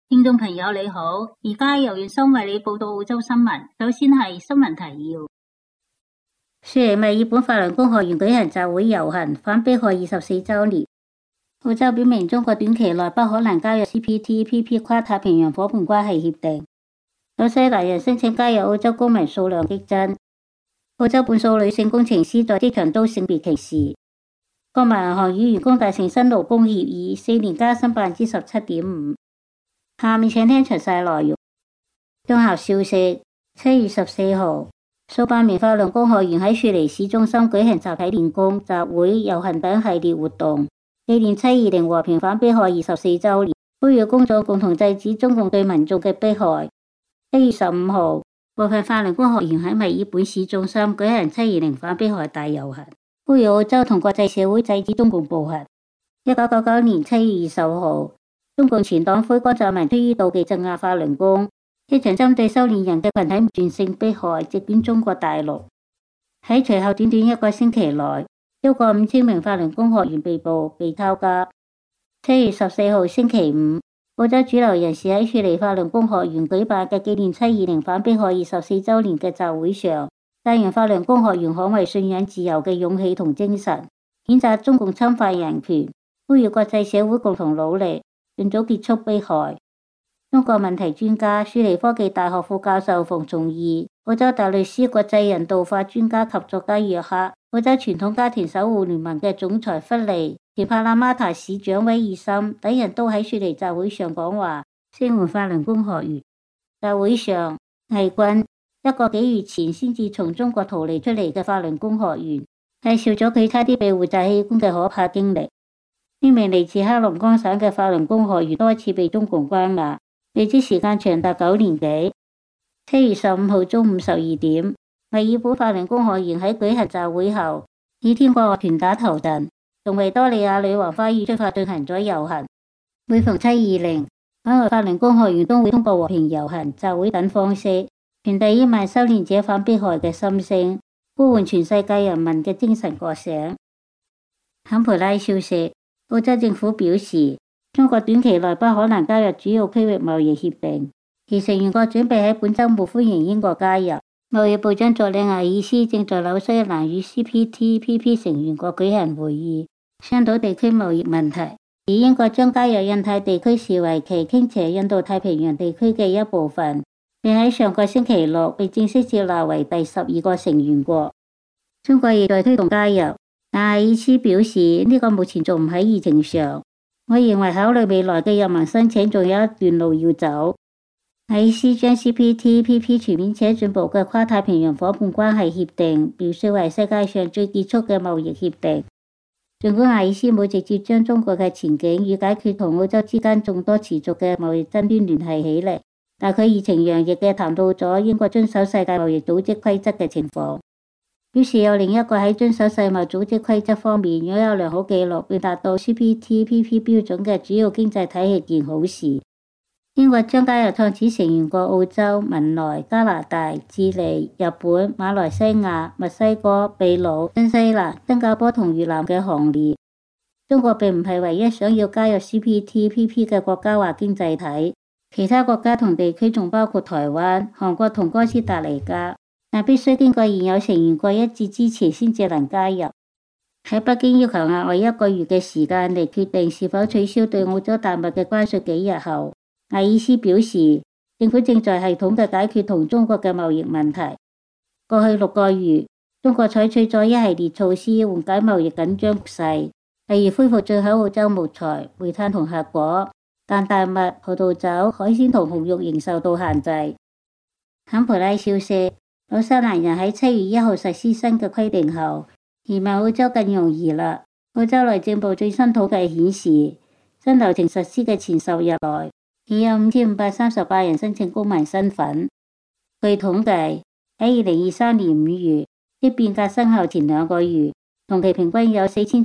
聽眾朋友你好，而家由袁生為你報道澳洲新聞。首先係新聞提要。雪梨墨爾本法輪功學員舉行集會遊行，反迫害24週年。澳洲表明中國短期內不可能加入 CPTPP 跨太平洋夥伴關係協定。紐西蘭人申請加入澳洲公民數量激增。澳洲半數女性工程師在職場遭性別歧視。國民銀行與員工達成新勞工協議，4年加薪17.5%。下面請聽詳細內容。綜合消息，7月14號，數百名法輪功學員喺雪梨市中心舉行集體練功、集會、遊行等系列活動，紀念720和平反迫害24週年，呼籲公眾共同制止中共對民眾嘅迫害。7月15號，部分法輪功學員喺墨爾本市中心舉行720反迫害大遊行，呼籲澳洲同國際社會制止中共暴行。1999年7月20號，中共前黨魁江澤民出於妒忌鎮壓法輪功，一場針對修煉人嘅群體不斷性迫害席捲中國大陸。喺隨後短短一個星期內，超過5000名法輪功學員被捕被抄家。7月14號星期五，澳洲主流人士喺雪梨法輪功學員舉辦嘅紀念720反迫害24週年嘅集會上，讚揚法輪功學員捍衛信仰自由嘅勇氣同精神，譴責中共侵犯人權，呼籲國際社會共同努力，盡早結束迫害。中國問題專家、雪梨科技大學副教授馮崇義、澳洲大律師、國際人道法專家及作家約克、澳洲傳統家庭守護聯盟嘅總裁弗利、前帕拉馬塔市長威爾森等人都喺雪梨集會上講話，聲援法輪功學員。集會上，魏軍1個幾月前先至從中國逃離出嚟嘅法輪功學員，介紹咗佢差啲被活摘器官嘅可怕經歷。呢名嚟自黑龍江省嘅法輪功學員多次被中共關押，被羈時間長達9年幾。7月15號中午12點，墨爾本法輪功學員喺舉行集會後，以天國樂團打頭陣，從維多利亞女王花園出發進行咗遊行。每逢720，海外法輪功學員都會通過和平遊行、集會等方式，傳遞億萬修煉者反迫害嘅心聲，呼喚全世界人民嘅精神覺醒。坎培拉消息，澳洲政府表示，中國短期內不可能加入主要區域貿易協定，而成員國準備喺本週末歡迎英國加入。貿易部長佐里亞爾斯正在紐西蘭與 CPTPP 成員國舉行會議，商討地區貿易問題。而英國將加入印太地區視為其傾斜印度太平洋地區嘅一部分，並喺上個星期六被正式接納為第12個成員國。中國亦在推動加入。但艾爾斯表示呢個目前仲唔喺議程上。我認為考慮未來嘅入盟申請仲有一段路要走。艾爾斯將 CPTPP 全面且進步嘅跨太平洋夥伴關係協定描述為世界上最結束嘅貿易協定。儘管艾爾斯冇直接將中國嘅前景與解決同澳洲之間眾多持續嘅貿易爭端聯繫起嚟，但佢熱情洋溢嘅談到咗英國遵守世界貿易組織規則嘅情況。表示有另一個喺遵守世貿組織規則方面擁有良好記錄並達到 CPTPP 標準嘅主要經濟體係件好事。英國將加入創始成員國澳洲、文萊、加拿大、智利、日本、馬來西亞、墨西哥、秘魯、新西蘭、新加坡同越南嘅行列。中國並唔係唯一想要加入 CPTPP 嘅國家或經濟體，其他國家同地區仲包括台灣、韓國同哥斯達黎加。但必須經過現有成員國一致支持先至能加入。喺北京要求額外1個月嘅時間嚟決定是否取消對澳洲大麥嘅關稅幾日後，艾爾斯表示政府正在系統嘅解決同中國嘅貿易問題。過去6個月，中國採取咗一系列措施緩解貿易緊張局勢，例如恢復進口澳洲木材、煤炭同核果，但大麥、葡萄酒、海鮮同紅肉仍受到限制。坎培拉消息，紐西蘭人喺7月1號實施新嘅規定後，移民澳洲更容易啦。澳洲內政部最新統計顯示，新流程實施嘅前10日內，已有5538人申請公民身份。據統計，喺2023年5月，即變革生效前2個月，同期平均有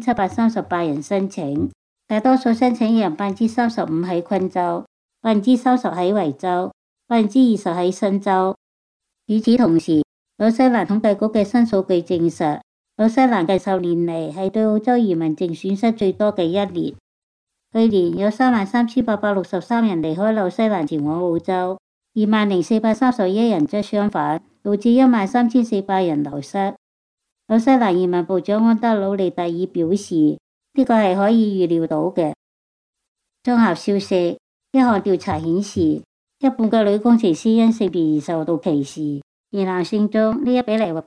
4738人申請，大多數申請人35%喺昆州，30%喺維州，20%喺新州。與此同時，紐西蘭統計局嘅新數據證實，紐西蘭近10年嚟係對澳洲移民淨損失最多嘅1年。 去年有33,863人離開紐西蘭前往澳洲，20,431人則相反，導致13,400人流失。紐西蘭移民部長安德魯利特爾表示，呢個係可以預料到嘅。綜合消息，一項調查顯示，一半嘅女工程師因性別而受到歧視，而男性中呢一比例為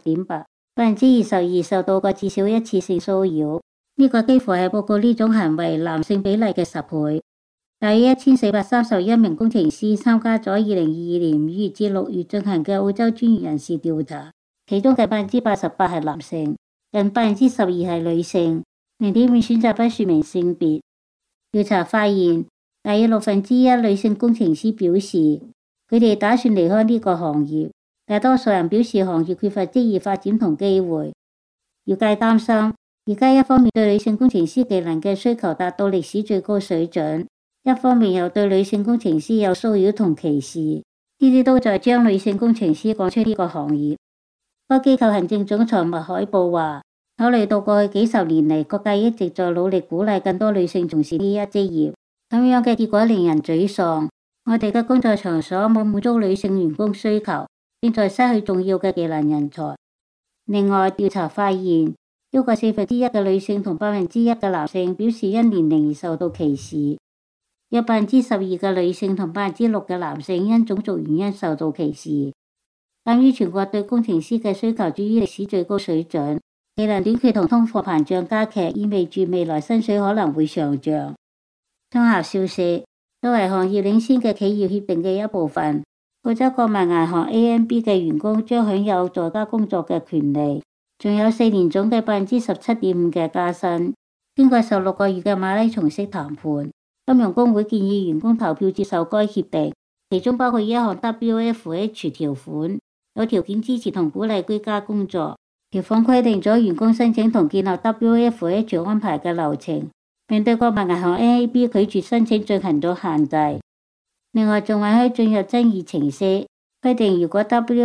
6.8%，22%受到過至少一次性騷擾。呢個幾乎係報告呢種行為男性比例嘅10倍。大約1431名工程師參加咗2022年5月至6月進行嘅澳洲專業人士調查，其中近88%係男性，近12%係女性，0.5%選擇不說明性別。調查發現，大約1/6女性工程師表示佢哋打算離開呢個行業，大多數人表示行業缺乏職業發展同機會。業界擔心，而家一方面對女性工程師技能嘅需求達到歷史最高水準，一方面又對女性工程師有騷擾同歧視，呢啲都在將女性工程師趕出呢個行業。該機構行政總裁麥海布話，考慮到過去幾十年嚟，各界一直在努力鼓勵更多女性從事呢一職業，咁樣嘅結果令人沮喪。我哋嘅工作場所冇滿足女性員工需求，正在失去重要嘅技能人才。另外，調查發現，超過1/4嘅女性同1%嘅男性表示因年齡而受到歧視，有12%嘅女性同6%嘅男性因種族原因受到歧視。鑒於全國對工程師嘅需求處於歷史最高水準，技能短缺同通貨膨脹加劇，意味住未來薪水可能會上漲。綜合消息，作為行業領先嘅企業協定嘅一部分，澳洲國民銀行 AMB 嘅員工將享有在家工作嘅權利，仲有4年總計17.5%嘅加薪。經過16個月嘅馬拉松式談判，金融工會建議員工投票接受該協定，其中包括一項 WFH 條款，有條件支持同鼓勵居家工作。條款規定咗員工申請同建立 WFH 安排嘅流程，並對國民銀行 NAB 拒絕申請進行咗限制。另外，仲允許進入爭議程式，規定如果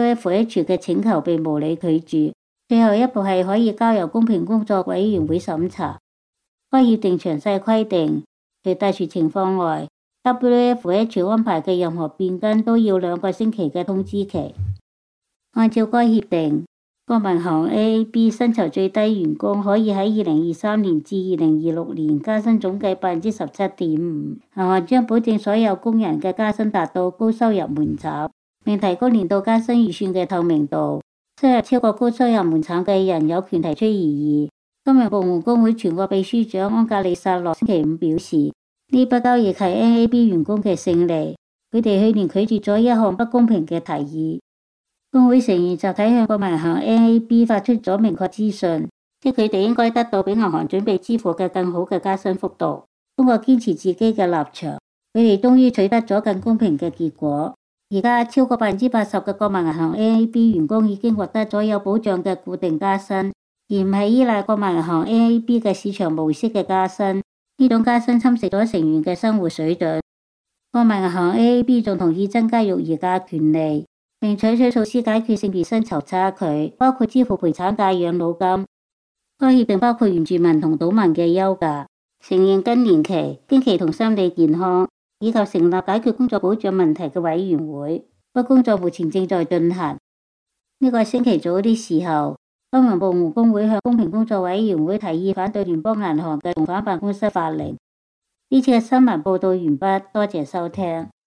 WFH 嘅請求被無理拒絕，最後一步係可以交由公平工作委員會審查。該協定詳細規定，除特殊情況外，WFH 安排嘅任何變更都要2個星期嘅通知期。按照該協定，國民銀行 AAB 薪酬最低員工可以喺2023年至2026年加薪總計 17.5%。銀行將保證所有工人嘅加薪達到高收入門檻，並提高年度加薪預算嘅透明度。收入超過高收入門檻嘅人有權提出異議。金融部門工會全國秘書長安格里薩洛星期5表示，呢筆交易係 NAB 員工嘅勝利，佢哋去年拒絕咗一項不公平嘅提議。工會成員集體向國民銀行 NAB 發出咗明確資訊，即佢哋應該得到比銀行準備支付嘅更好嘅加薪幅度。通過堅持自己嘅立場，佢哋終於取得咗更公平嘅結果。而家超過80%嘅國民銀行 NAB 員工已經獲得咗有保障嘅固定加薪，而唔係依賴國民銀行 NAB 嘅市場模式嘅加薪。呢種加薪侵蝕咗成員嘅生活水準。國民銀行 NAB 仲同意增加育兒假權利，並採取措施解決性別薪酬差距，包括支付陪產假、養老金。該協定包括原住民同島民嘅休假、承認更年期、經期同心理健康，以及成立解決工作保障問題嘅委員會。該工作目前正在進行。呢個星期早啲時候，金融部門工會向公平工作委員會提議反對聯邦銀行嘅重返辦公室法令。呢次嘅新聞報道完畢，多謝收聽。